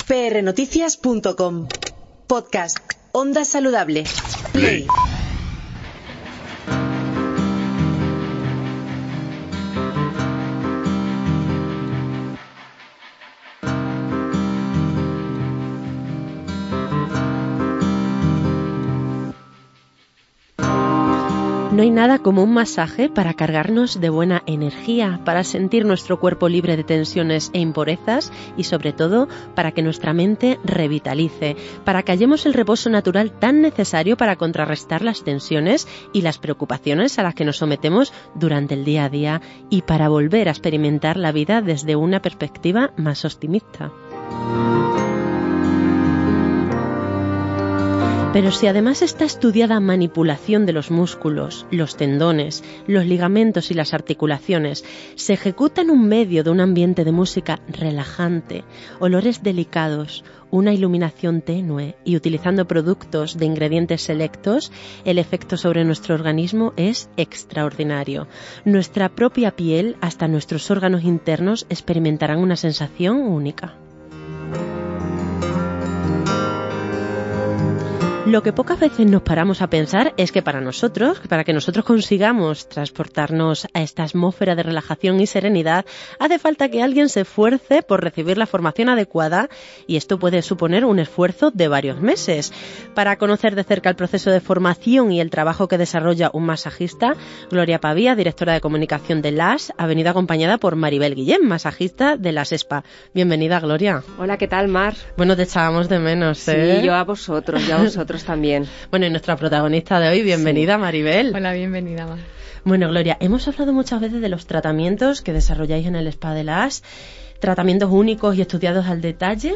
prnoticias.com. Podcast Onda Saludable. Play. No hay nada como un masaje para cargarnos de buena energía, para sentir nuestro cuerpo libre de tensiones e impurezas y, sobre todo, para que nuestra mente revitalice, para que hallemos el reposo natural tan necesario para contrarrestar las tensiones y las preocupaciones a las que nos sometemos durante el día a día y para volver a experimentar la vida desde una perspectiva más optimista. Pero si además esta estudiada manipulación de los músculos, los tendones, los ligamentos y las articulaciones se ejecuta en un medio de un ambiente de música relajante, olores delicados, una iluminación tenue y utilizando productos de ingredientes selectos, el efecto sobre nuestro organismo es extraordinario. Nuestra propia piel, hasta nuestros órganos internos, experimentarán una sensación única. Lo que pocas veces nos paramos a pensar es que para que nosotros consigamos transportarnos a esta atmósfera de relajación y serenidad, hace falta que alguien se esfuerce por recibir la formación adecuada y esto puede suponer un esfuerzo de varios meses. Para conocer de cerca el proceso de formación y el trabajo que desarrolla un masajista, Gloria Pavía, directora de comunicación de LAS, ha venido acompañada por Maribel Guillén, masajista de LAS Spa. Bienvenida, Gloria. Hola, ¿qué tal, Mar? Bueno, te echábamos de menos, ¿eh? Sí, yo a vosotros también. Bueno, y nuestra protagonista de hoy, bienvenida, sí. Maribel. Hola, bienvenida, Mar. Bueno, Gloria, hemos hablado muchas veces de los tratamientos que desarrolláis en el Spa de LAS, tratamientos únicos y estudiados al detalle,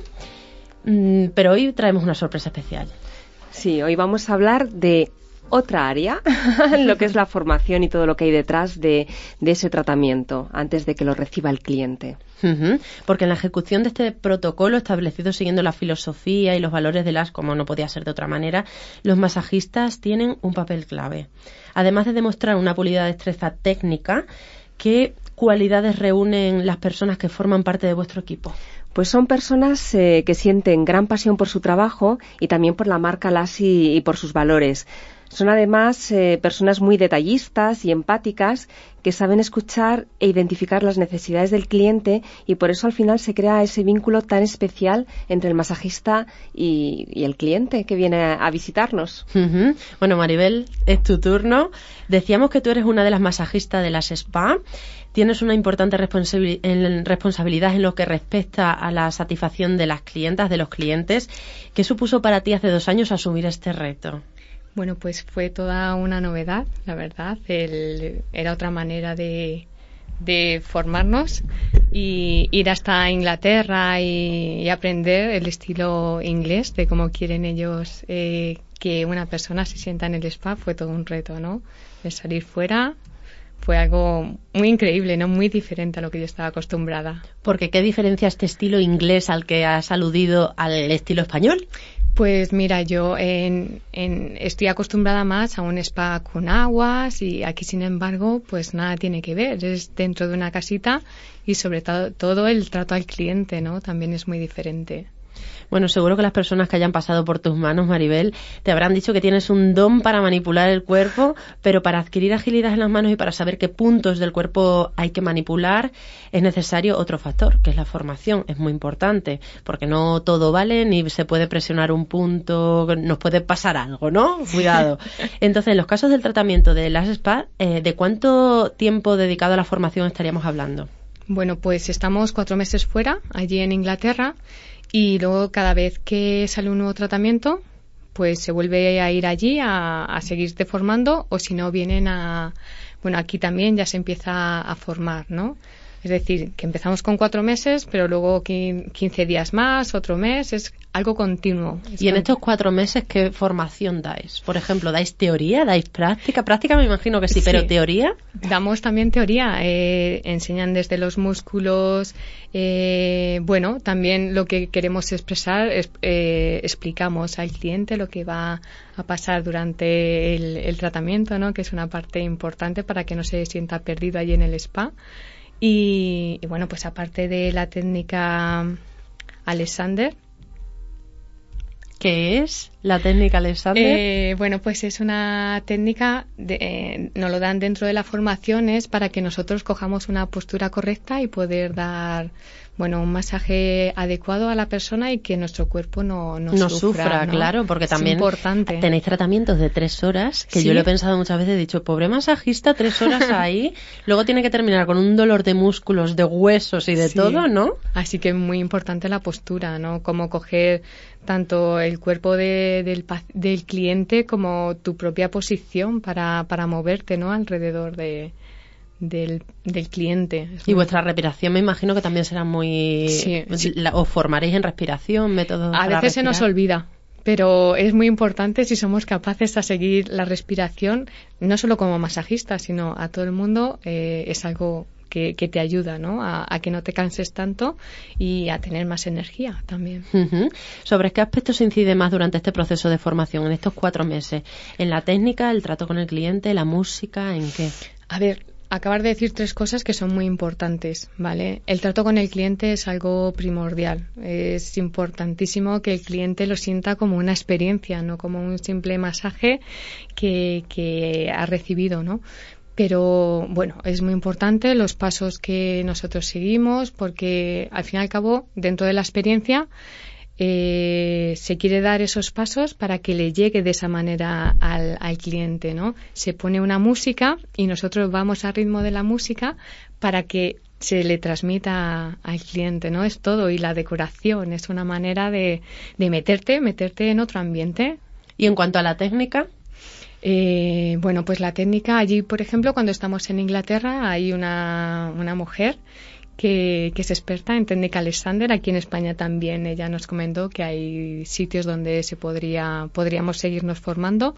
pero hoy traemos una sorpresa especial. Sí, hoy vamos a hablar de otra área, lo que es la formación y todo lo que hay detrás de ese tratamiento antes de que lo reciba el cliente. Porque en la ejecución de este protocolo establecido siguiendo la filosofía y los valores de LAS, como no podía ser de otra manera, los masajistas tienen un papel clave. Además de demostrar una pulida destreza técnica, ¿qué cualidades reúnen las personas que forman parte de vuestro equipo? Pues son personas que sienten gran pasión por su trabajo y también por la marca LAS y por sus valores. Son además personas muy detallistas y empáticas que saben escuchar e identificar las necesidades del cliente y por eso al final se crea ese vínculo tan especial entre el masajista y el cliente que viene a visitarnos. Bueno, Maribel, es tu turno. Decíamos que tú eres una de las masajistas de LAS Spa. Tienes una importante responsabilidad en lo que respecta a la satisfacción de las clientas, de los clientes. ¿Qué supuso para ti hace 2 años asumir este reto? Bueno, pues fue toda una novedad, la verdad. Era otra manera de formarnos y ir hasta Inglaterra y aprender el estilo inglés de cómo quieren ellos que una persona se sienta en el spa. Fue todo un reto, ¿no? El salir fuera fue algo muy increíble, ¿no? Muy diferente a lo que yo estaba acostumbrada. Porque ¿qué diferencia este estilo inglés al que has aludido al estilo español? Pues mira, yo estoy acostumbrada más a un spa con aguas y aquí, sin embargo, pues nada tiene que ver. Es dentro de una casita y sobre todo el trato al cliente, ¿no? También es muy diferente. Bueno, seguro que las personas que hayan pasado por tus manos, Maribel, te habrán dicho que tienes un don para manipular el cuerpo, pero para adquirir agilidad en las manos y para saber qué puntos del cuerpo hay que manipular es necesario otro factor, que es la formación. Es muy importante, porque no todo vale, ni se puede presionar un punto, nos puede pasar algo, ¿no? Cuidado. Entonces, en los casos del tratamiento de LAS Spa, ¿de cuánto tiempo dedicado a la formación estaríamos hablando? Bueno, pues estamos 4 meses fuera, allí en Inglaterra, y luego cada vez que sale un nuevo tratamiento, pues se vuelve a ir allí a seguirte formando, o si no vienen bueno, aquí también ya se empieza a formar, ¿no? Es decir, que empezamos con 4 meses, pero luego 15 días más, otro mes, es algo continuo. ¿Y en estos 4 meses qué formación dais? Por ejemplo, ¿dais teoría? ¿Dais práctica? Práctica me imagino que sí, pero ¿teoría? Damos también teoría. Enseñan desde los músculos. Bueno, también lo que queremos expresar, explicamos al cliente lo que va a pasar durante el tratamiento, ¿no? Que es una parte importante para que no se sienta perdido allí en el spa. Y bueno, pues aparte de la técnica Alexander, ¿Qué es la técnica Alexander? Bueno, pues es una técnica, nos lo dan dentro de las formaciones para que nosotros cojamos una postura correcta y poder dar, bueno, un masaje adecuado a la persona y que nuestro cuerpo no sufra, ¿no? Claro, porque también tenéis tratamientos de 3 horas, que ¿Sí? yo lo he pensado muchas veces, he dicho, pobre masajista, 3 horas ahí, luego tiene que terminar con un dolor de músculos, de huesos y de todo, ¿no? Así que es muy importante la postura, ¿no? Como coger tanto el cuerpo del cliente como tu propia posición para moverte, ¿no? Alrededor del cliente. Y vuestra respiración me imagino que también será muy... Sí. ¿Os formaréis en respiración, métodos A veces se nos olvida, pero es muy importante si somos capaces a seguir la respiración, no solo como masajista, sino a todo el mundo, es algo que te ayuda, ¿no? A que no te canses tanto y a tener más energía también. Uh-huh. ¿Sobre qué aspectos se incide más durante este proceso de formación, en estos 4 meses? ¿En la técnica, el trato con el cliente, la música, en qué? A ver, acabar de decir 3 cosas que son muy importantes, ¿vale? El trato con el cliente es algo primordial. Es importantísimo que el cliente lo sienta como una experiencia, no como un simple masaje que ha recibido, ¿no? Pero, bueno, es muy importante los pasos que nosotros seguimos porque, al fin y al cabo, dentro de la experiencia, se quiere dar esos pasos para que le llegue de esa manera al cliente, ¿no? Se pone una música y nosotros vamos al ritmo de la música para que se le transmita al cliente, ¿no? Es todo. Y la decoración es una manera de meterte en otro ambiente. ¿Y en cuanto a la técnica? Bueno, pues la técnica allí, por ejemplo, cuando estamos en Inglaterra, hay una mujer que es experta en técnica Alexander. Aquí en España también ella nos comentó que hay sitios donde podríamos seguirnos formando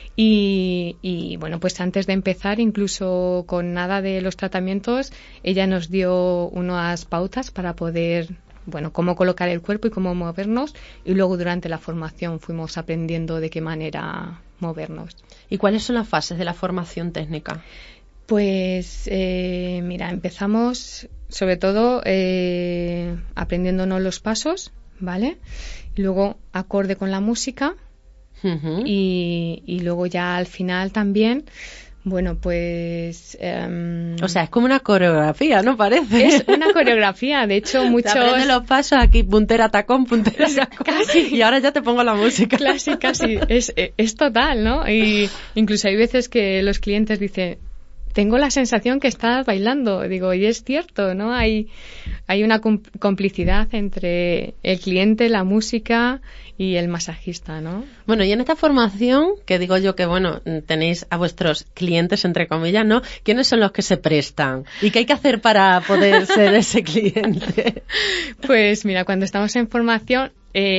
y bueno, pues antes de empezar, incluso con nada de los tratamientos, ella nos dio unas pautas para poder, bueno, cómo colocar el cuerpo y cómo movernos, y luego durante la formación fuimos aprendiendo de qué manera movernos. ¿Y cuáles son las fases de la formación técnica? Pues mira, empezamos sobre todo aprendiéndonos los pasos, ¿vale? Y luego acorde con la música. Uh-huh. Y luego ya al final también, bueno, pues... o sea, es como una coreografía, ¿no parece? Es una coreografía, de hecho muchos... Te aprendes los pasos aquí, puntera, tacón, casi. Y ahora ya te pongo la música. Casi. Es total, ¿no? Y incluso hay veces que los clientes dicen... Tengo la sensación que estás bailando. Digo, y es cierto, ¿no? Hay una complicidad entre el cliente, la música y el masajista, ¿no? Bueno, y en esta formación, que digo yo que, bueno, tenéis a vuestros clientes, entre comillas, ¿no? ¿Quiénes son los que se prestan? ¿Y qué hay que hacer para poder ser ese cliente? Pues mira, cuando estamos en formación...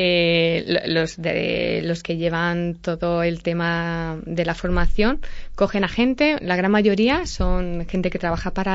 los que llevan todo el tema de la formación cogen a gente, la gran mayoría son gente que trabaja para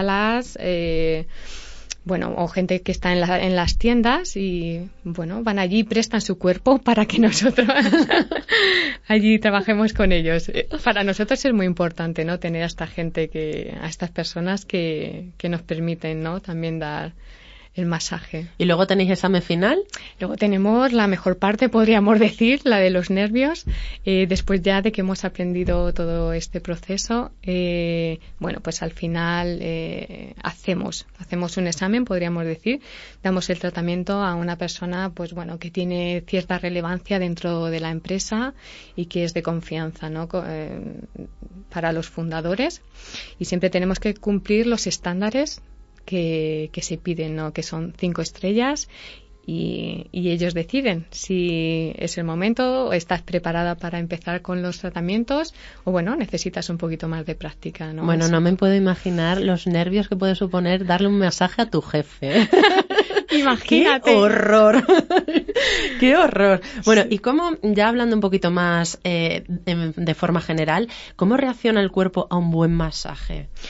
o gente que está en las tiendas y, bueno, van allí y prestan su cuerpo para que nosotros allí trabajemos con ellos. Para nosotros es muy importante, ¿no? Tener a esta gente, a estas personas que nos permiten, ¿no? También dar el masaje. ¿Y luego tenéis examen final? Luego tenemos la mejor parte, podríamos decir, la de los nervios. Después ya de que hemos aprendido todo este proceso, bueno, pues al final hacemos un examen, podríamos decir. Damos el tratamiento a una persona, pues bueno, que tiene cierta relevancia dentro de la empresa y que es de confianza, ¿no? Para los fundadores. Y siempre tenemos que cumplir los estándares que se piden, ¿no? Que son 5 estrellas y ellos deciden si es el momento, o estás preparada para empezar con los tratamientos o, bueno, necesitas un poquito más de práctica, ¿no? Bueno, no me puedo imaginar los nervios que puede suponer darle un masaje a tu jefe. Imagínate. ¡Qué horror! ¡Qué horror! Bueno, y cómo, ya hablando un poquito más de forma general, ¿cómo reacciona el cuerpo a un buen masaje?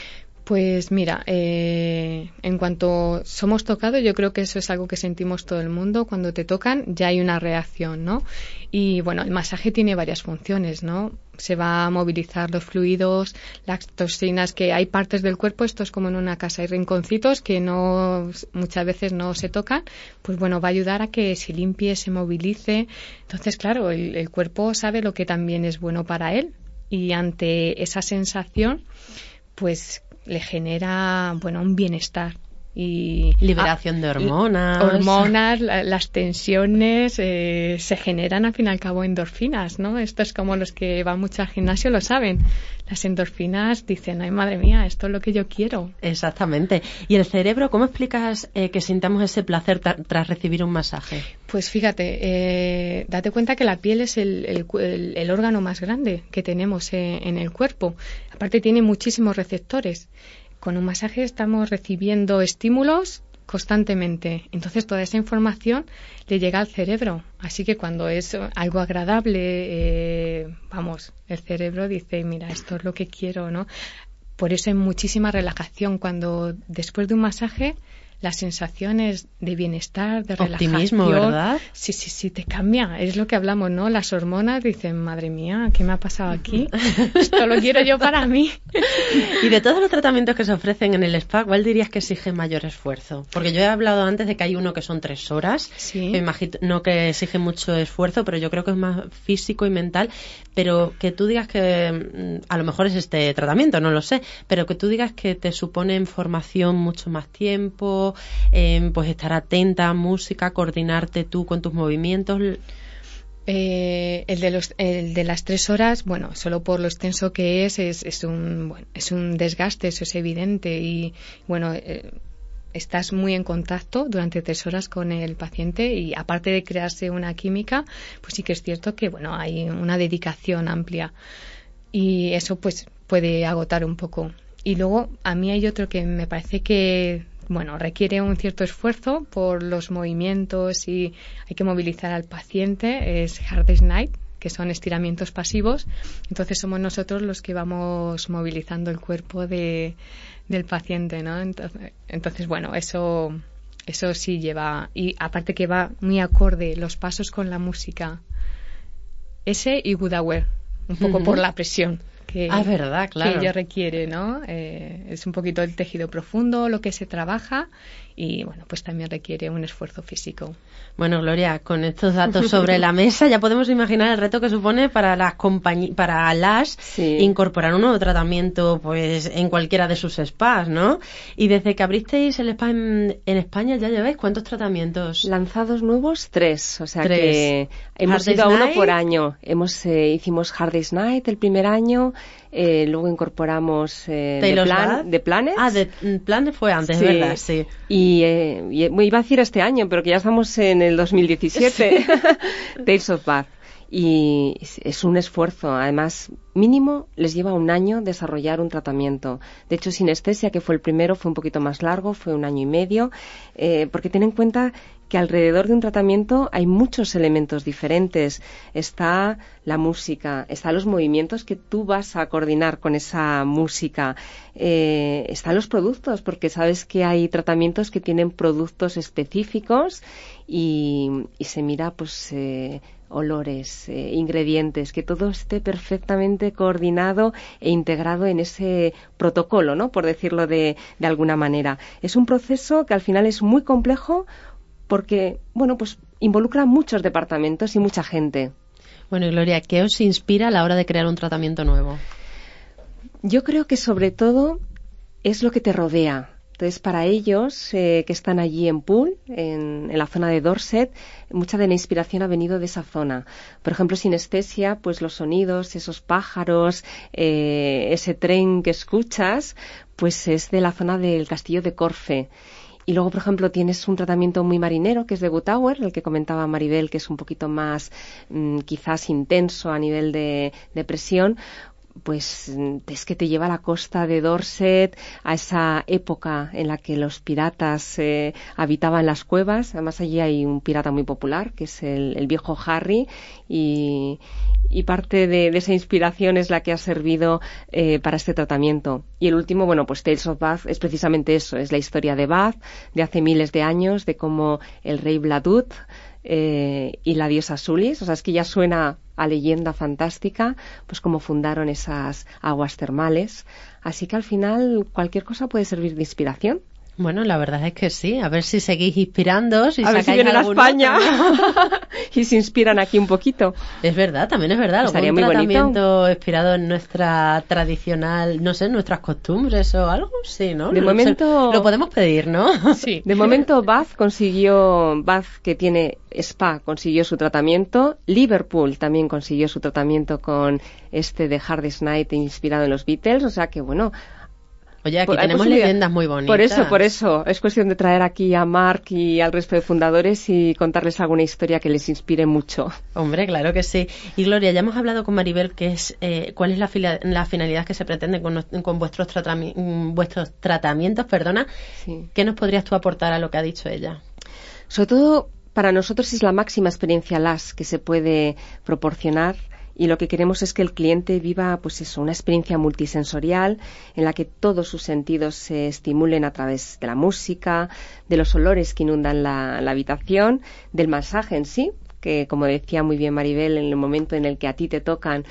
Pues mira, en cuanto somos tocados, yo creo que eso es algo que sentimos todo el mundo. Cuando te tocan ya hay una reacción, ¿no? Y bueno, el masaje tiene varias funciones, ¿no? Se va a movilizar los fluidos, las toxinas, que hay partes del cuerpo, esto es como en una casa, hay rinconcitos que muchas veces no se tocan, pues bueno, va a ayudar a que se limpie, se movilice. Entonces, claro, el cuerpo sabe lo que también es bueno para él y ante esa sensación, pues le genera, bueno, un bienestar. Y liberación de hormonas. Las tensiones, se generan al fin y al cabo endorfinas, ¿no? Esto es como los que van mucho al gimnasio lo saben. Las endorfinas dicen, ay madre mía, esto es lo que yo quiero. Exactamente. ¿Y el cerebro, cómo explicas que sintamos ese placer tras recibir un masaje? Pues fíjate, date cuenta que la piel es el órgano más grande que tenemos en el cuerpo. Aparte tiene muchísimos receptores. Con un masaje estamos recibiendo estímulos constantemente. Entonces toda esa información le llega al cerebro. Así que cuando es algo agradable, el cerebro dice, mira, esto es lo que quiero, ¿no? Por eso hay muchísima relajación. Cuando después de un masaje, las sensaciones de bienestar, de relajación. Optimismo, ¿verdad? Sí, te cambia. Es lo que hablamos, ¿no? Las hormonas dicen, madre mía, ¿qué me ha pasado aquí? Esto lo quiero yo para mí. Y de todos los tratamientos que se ofrecen en el spa, ¿cuál dirías que exige mayor esfuerzo? Porque yo he hablado antes de que hay uno que son 3 horas. Sí. Me imagino que exige mucho esfuerzo, pero yo creo que es más físico y mental. Pero que tú digas que, a lo mejor es este tratamiento, no lo sé, pero que tú digas que te supone en formación mucho más tiempo, pues estar atenta a música, coordinarte tú con tus movimientos. El de las 3 horas, bueno, solo por lo extenso que es un desgaste, eso es evidente. Y bueno, estás muy en contacto durante 3 horas con el paciente y aparte de crearse una química, pues sí que es cierto que bueno, hay una dedicación amplia y eso pues puede agotar un poco. Y luego a mí hay otro que me parece que bueno, requiere un cierto esfuerzo por los movimientos y hay que movilizar al paciente, es Hard Day's Night, que son estiramientos pasivos. Entonces somos nosotros los que vamos movilizando el cuerpo del paciente, ¿no? Entonces bueno, eso sí lleva, y aparte que va muy acorde los pasos con la música. Ese y Good Hour, un poco por la presión que verdad, claro, que ello requiere, ¿no? Es un poquito el tejido profundo lo que se trabaja y bueno, pues también requiere un esfuerzo físico. Bueno, Gloria, con estos datos sobre la mesa ya podemos imaginar el reto que supone para las para Lash incorporar un nuevo tratamiento pues en cualquiera de sus spas, ¿no? Y desde que abristeis el spa en España ya lleváis ¿cuántos tratamientos? Lanzados nuevos 3, o sea 3. que hemos ido a uno por año. Hicimos Hard Day's Night el primer año, luego incorporamos de Planet. De Planet fue antes, sí. ¿Verdad? Sí. Y iba a decir este año, pero que ya estamos en el 2017, Tales of Bath. Y es un esfuerzo, además mínimo les lleva 1 año desarrollar un tratamiento. De hecho, Sinestesia, que fue el primero, fue un poquito más largo, fue 1 año y medio, porque ten en cuenta que alrededor de un tratamiento hay muchos elementos diferentes. Está la música, están los movimientos que tú vas a coordinar con esa música, están los productos, porque sabes que hay tratamientos que tienen productos específicos y se mira pues olores, ingredientes, que todo esté perfectamente coordinado e integrado en ese protocolo, ¿no? Por decirlo de alguna manera. Es un proceso que al final es muy complejo porque, bueno, pues involucra muchos departamentos y mucha gente. Bueno, y Gloria, ¿qué os inspira a la hora de crear un tratamiento nuevo? Yo creo que sobre todo es lo que te rodea. Entonces, para ellos que están allí en Poole, en la zona de Dorset, mucha de la inspiración ha venido de esa zona. Por ejemplo, Sinestesia, pues los sonidos, esos pájaros, ese tren que escuchas, pues es de la zona del castillo de Corfe. Y luego, por ejemplo, tienes un tratamiento muy marinero, que es de Good Hour, el que comentaba Maribel, que es un poquito más quizás intenso a nivel de presión. pues es que te lleva a la costa de Dorset, a esa época en la que los piratas habitaban las cuevas. Además allí hay un pirata muy popular que es el viejo Harry, y parte de esa inspiración es la que ha servido para este tratamiento. Y el último, bueno, pues Tales of Bath es precisamente eso, es la historia de Bath de hace miles de años, de cómo el rey Bladud y la diosa Sulis, o sea, es que ya suena a leyenda fantástica, pues cómo fundaron esas aguas termales. Así que al final cualquier cosa puede servir de inspiración. Bueno, la verdad es que sí. A ver si seguís inspirándoos y a ver si vienen a España y se inspiran aquí un poquito. Es verdad, también es verdad. Estaría algún muy tratamiento bonito. Inspirado en nuestra tradicional, no sé, nuestras costumbres o algo, sí, ¿no? De momento lo podemos pedir, ¿no? Sí. De momento Bath, que tiene spa, consiguió su tratamiento. Liverpool también consiguió su tratamiento con de Hardest Night inspirado en los Beatles. O sea que bueno. Oye, aquí tenemos leyendas muy bonitas. Por eso. Es cuestión de traer aquí a Mark y al resto de fundadores y contarles alguna historia que les inspire mucho. Hombre, claro que sí. Y Gloria, ya hemos hablado con Maribel, que es cuál es la finalidad que se pretende con vuestros tratamientos, perdona. Sí. ¿Qué nos podrías tú aportar a lo que ha dicho ella? Sobre todo, para nosotros es la máxima experiencia LAS que se puede proporcionar. Y lo que queremos es que el cliente viva, pues eso, una experiencia multisensorial en la que todos sus sentidos se estimulen a través de la música, de los olores que inundan la habitación, del masaje en sí, que como decía muy bien Maribel, en el momento en el que a ti te tocan,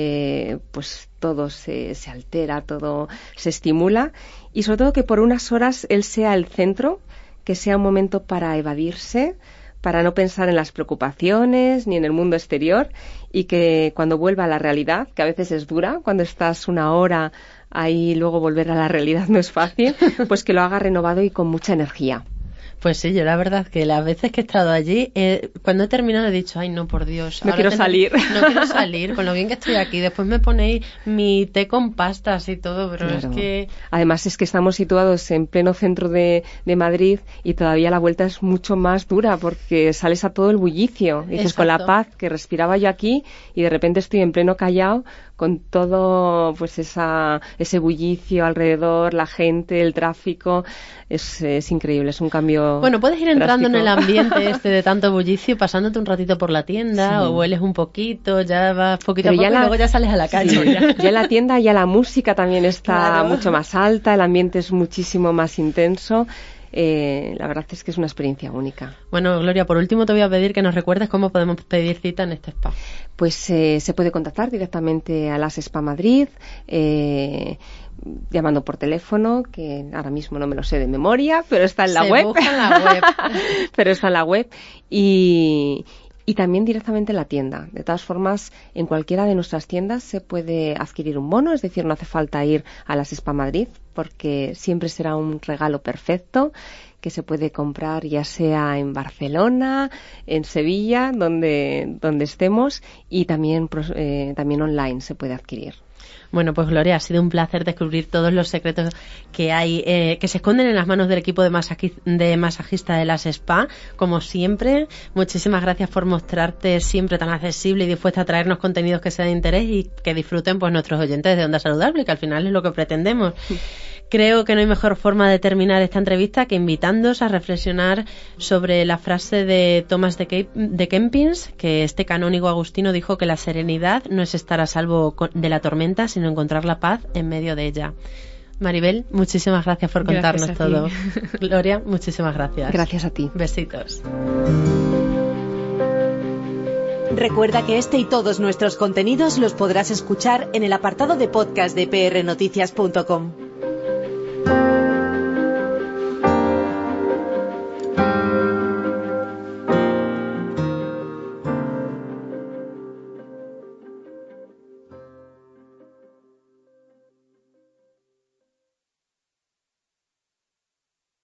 pues todo se altera, todo se estimula, y sobre todo que por unas horas él sea el centro, que sea un momento para evadirse, para no pensar en las preocupaciones ni en el mundo exterior, y que cuando vuelva a la realidad, que a veces es dura, cuando estás una hora ahí, luego volver a la realidad no es fácil, pues que lo haga renovado y con mucha energía. Pues sí, yo la verdad que las veces que he estado allí, cuando he terminado he dicho, ay no, por Dios. No quiero salir. No quiero salir, con lo bien que estoy aquí. Después me ponéis mi té con pastas y todo, pero claro. Es que... Además es que estamos situados en pleno centro de Madrid y todavía la vuelta es mucho más dura porque sales a todo el bullicio. Y dices, Exacto. Con la paz que respiraba yo aquí y de repente estoy en pleno Callao con todo pues ese bullicio alrededor, la gente, el tráfico. Es increíble, es un cambio. Bueno, puedes ir entrando drástico. en el ambiente de tanto bullicio, pasándote un ratito por la tienda, o hueles un poquito, ya vas poquito a poco y luego ya sales a la calle. Sí, ya en la tienda ya la música también está mucho más alta, el ambiente es muchísimo más intenso. La verdad es que es una experiencia única. Bueno, Gloria, por último te voy a pedir que nos recuerdes cómo podemos pedir cita en este spa. Pues se puede contactar directamente a las Spa Madrid, llamando por teléfono, que ahora mismo no me lo sé de memoria, pero está en la web. Busca en la web. Pero está en la web y también directamente en la tienda. De todas formas, en cualquiera de nuestras tiendas se puede adquirir un bono, es decir, no hace falta ir a las Spa Madrid, porque siempre será un regalo perfecto que se puede comprar ya sea en Barcelona, en Sevilla, donde estemos, y también online se puede adquirir. Bueno, pues Gloria, ha sido un placer descubrir todos los secretos que hay, que se esconden en las manos del equipo de masajista de las Spa. Como siempre, muchísimas gracias por mostrarte siempre tan accesible y dispuesta a traernos contenidos que sean de interés y que disfruten pues nuestros oyentes de Onda Saludable, que al final es lo que pretendemos. Creo que no hay mejor forma de terminar esta entrevista que invitándoos a reflexionar sobre la frase de Thomas de Kempis, que este canónigo agustino dijo que la serenidad no es estar a salvo de la tormenta, sino encontrar la paz en medio de ella. Maribel, muchísimas gracias por contarnos todo. Gloria, muchísimas gracias. Gracias a ti. Besitos. Recuerda que este y todos nuestros contenidos los podrás escuchar en el apartado de podcast de prnoticias.com.